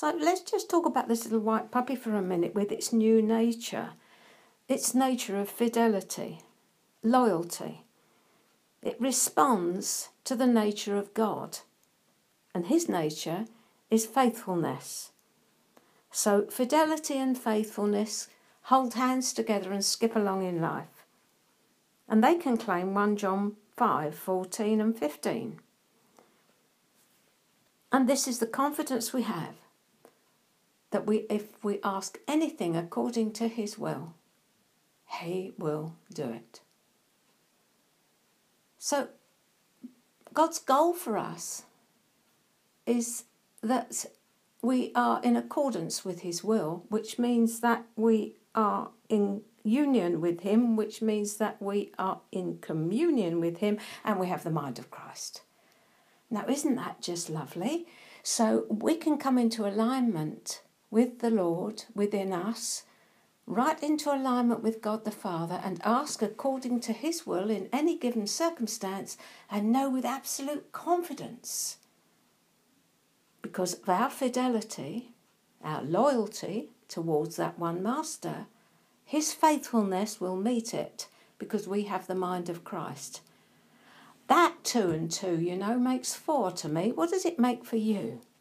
So let's just talk about this little white puppy for a minute with its new nature. Its nature of fidelity, loyalty. It responds to the nature of God. And his nature is faithfulness. So fidelity and faithfulness hold hands together and skip along in life. And they can claim 1 John 5:14 and 15. And this is the confidence we have, that if we ask anything according to his will, he will do it. So God's goal for us is that we are in accordance with his will, which means that we are in union with him, which means that we are in communion with him, and we have the mind of Christ. Now, isn't that just lovely? So we can come into alignment with the Lord within us, right into alignment with God the Father, and ask according to his will in any given circumstance, and know with absolute confidence, because of our fidelity, our loyalty towards that one master, his faithfulness will meet it, because we have the mind of Christ. That 2 and 2, makes 4 to me. What does it make for you?